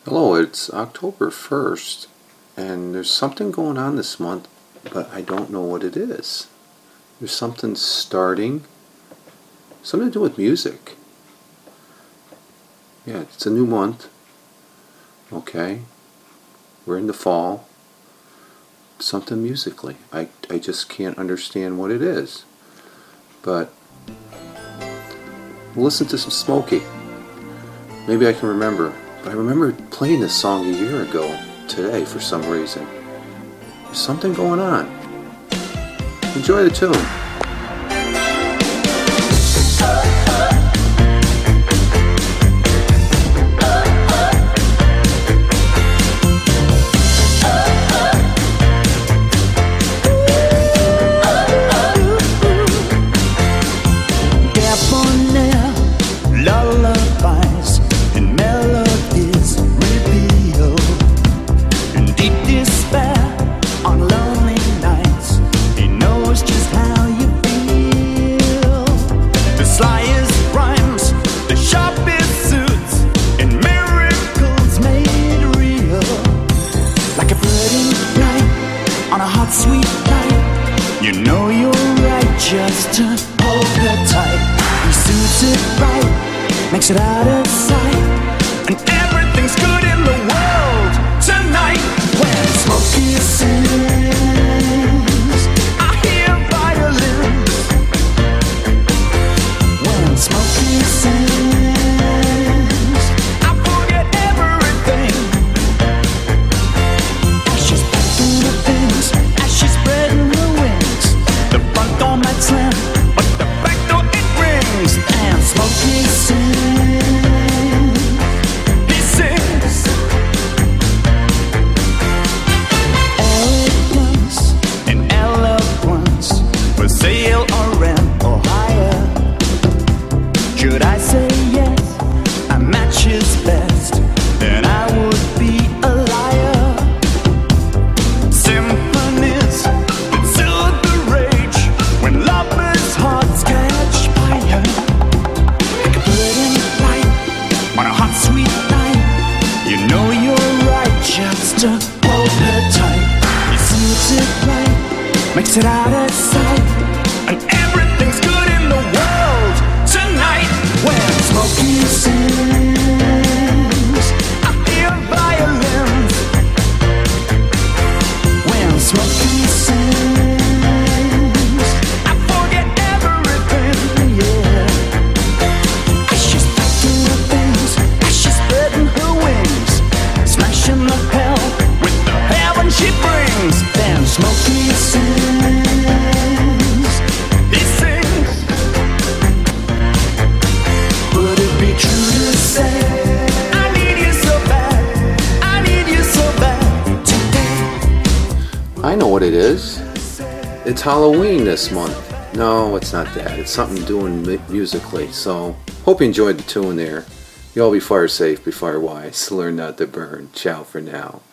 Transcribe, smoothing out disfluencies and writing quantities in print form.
Hello, it's October 1st, and there's something going on this month, but I don't know what it is. There's something starting, something to do with music. Yeah, it's a new month. Okay, we're in the fall. Something musically. I just can't understand what it is. But we'll listen to some Smokey. Maybe I can remember. But I remember playing this song a year ago today for some reason. There's something going on. Enjoy the tune. Lullabies and melodies reveal in deep despair on lonely nights. He knows just how you feel. The slyest rhymes, the sharpest suits, and miracles made real. Like a flooding light on a hot, sweet night. You know you're right, just to hold her tight. He suits it right, makes it out of sight, and everything's good in the world tonight. When Smokey sings, I hear violins. When Smokey sings, I forget everything. As she's packing her things, as she's spreading her wings, the front door might slam, but the back door it rings. And Smokey sings. Sale or rent or hire. Should I say yes? A match is best, then I would be a liar. Symphonies that soothe the rage when lovers' hearts catch fire. Like a burning light on a hot, sweet night. You know you're right, just to hold her tight. He suits it right, makes it out of sight. And everything's good in the world tonight. When Smokey sings, I hear violins. When Smokey sings, I forget everything, yeah. As she's packing her things, as she's spreading her wings, smashing the hell with the heaven she brings. Then Smokey sings. I know what it is. It's Halloween this month. No, it's not that. It's something doing musically. So, hope you enjoyed the tune there. You all be fire safe, be fire wise. Learn not to burn. Ciao for now.